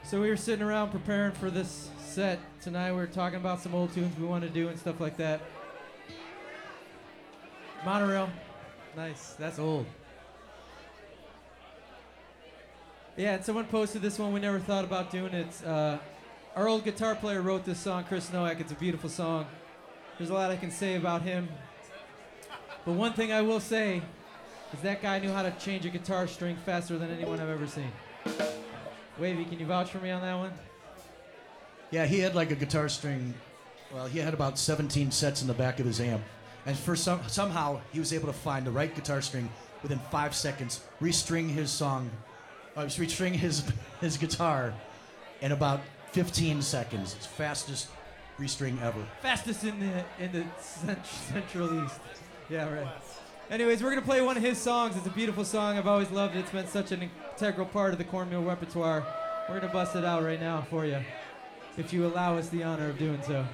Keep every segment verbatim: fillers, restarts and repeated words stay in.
So we were sitting around preparing for this set tonight. We were talking about some old tunes we want to do and stuff like that. Monorail. Nice. That's old. Yeah, and someone posted this one we never thought about doing. It's uh, our old guitar player wrote this song, Chris Nowak. It's a beautiful song. There's a lot I can say about him. But one thing I will say is that guy knew how to change a guitar string faster than anyone I've ever seen. Wavy, can you vouch for me on that one? Yeah, he had like a guitar string. Well, he had about seventeen sets in the back of his amp. And for some, somehow, he was able to find the right guitar string within five seconds, restring his song, uh, restring his his guitar in about fifteen seconds. It's fastest restring ever. Fastest in the in the cent- Central East. Yeah, right. Anyways, we're gonna play one of his songs. It's a beautiful song. I've always loved it. It's been such an integral part of the cornmeal repertoire. We're gonna bust it out right now for you, if you allow us the honor of doing so.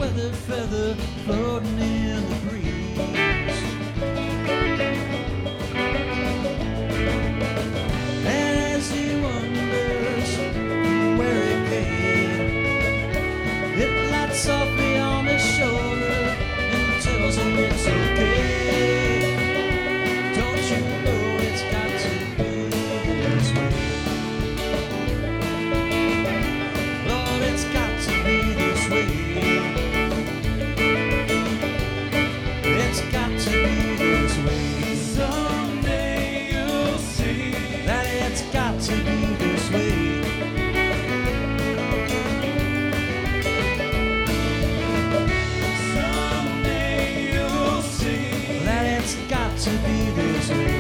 weather feather floating in the breeze. And as he wonders where it came, it lights softly on his shoulder and tells him it's okay. Don't you know it's got to be this way? Lord, it's got to be this way. It's got to be this way. Someday you'll see that it's got to be this way. Someday you'll see that it's got to be this way.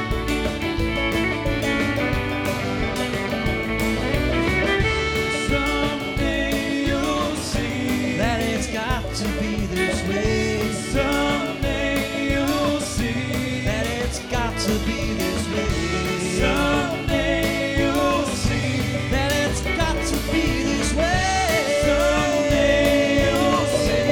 Someday you'll see that it's got to be this way. Someday you'll see that it's got to be this way. Someday you'll see that it's got to be this way. Someday you'll see.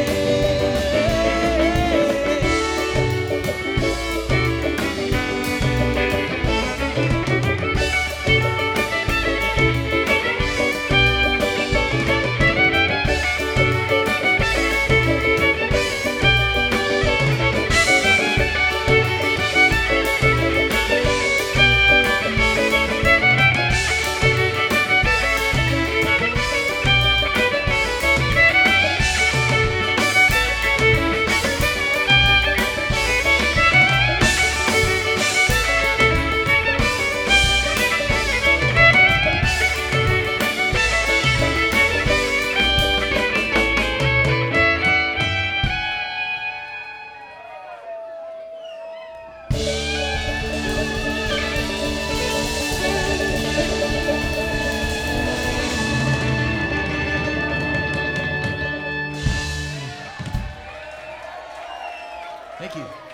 Thank you.